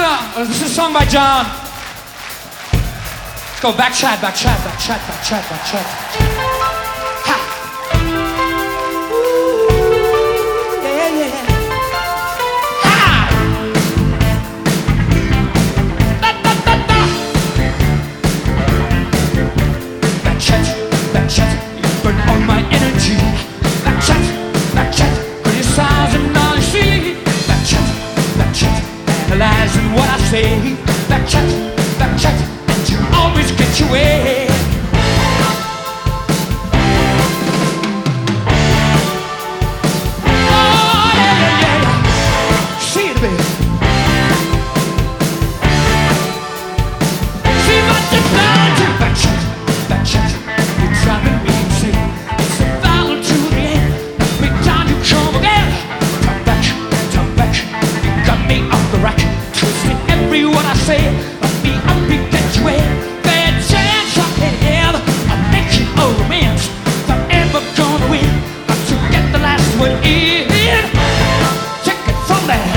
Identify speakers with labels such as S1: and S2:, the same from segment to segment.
S1: This is a song by John. Let's go back chat, back chat, back chat, back chat, back chat. Ha! Ooh, yeah, yeah. Ha! Da, da, da, da. Back chat, you burn all my energy. Back chat, criticizing all you see. Back chat, analyzing what I say. Back chat, and you always get your way. Oh, yeah, yeah, yeah. See it, baby. See what you've done to back chat, you're driving me insane. It's a battle to the end. Every time you come again. Turn back, you got me off the rack. Twisting every word I say. Let me up, you get your way. Bad chance ahead. I'm making all romance. If I'm ever gonna win, got to get the last one in. Take it from there.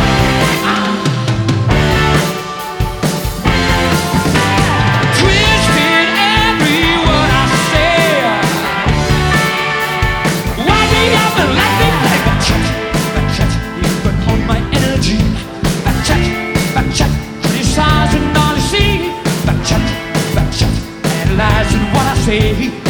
S1: Twisting every word I say. Why me up and let me play? Back chat, you burn all my energy. Back chat, criticizing all you see. Back chat, analyzing what I say.